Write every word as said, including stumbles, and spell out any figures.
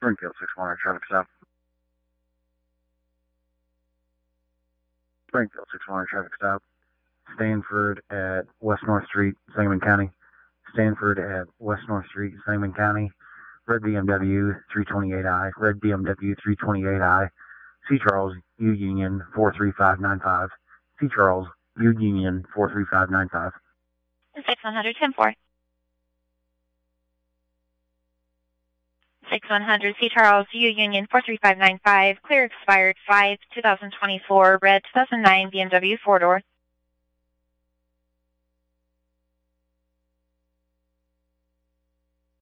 Springfield six one hundred traffic stop. Springfield six one hundred traffic stop. Stanford at West North Street, Sangamon County. Stanford at West North Street, Sangamon County. Red B M W three twenty-eight I. Red B M W three twenty-eight I. C. Charles, U Union four three five nine five. C. Charles, U Union four three five nine five. six one hundred, ten four. six one hundred C. Charles, U Union four three five nine five. Clear expired five two thousand twenty-four. Red two thousand nine B M W four door.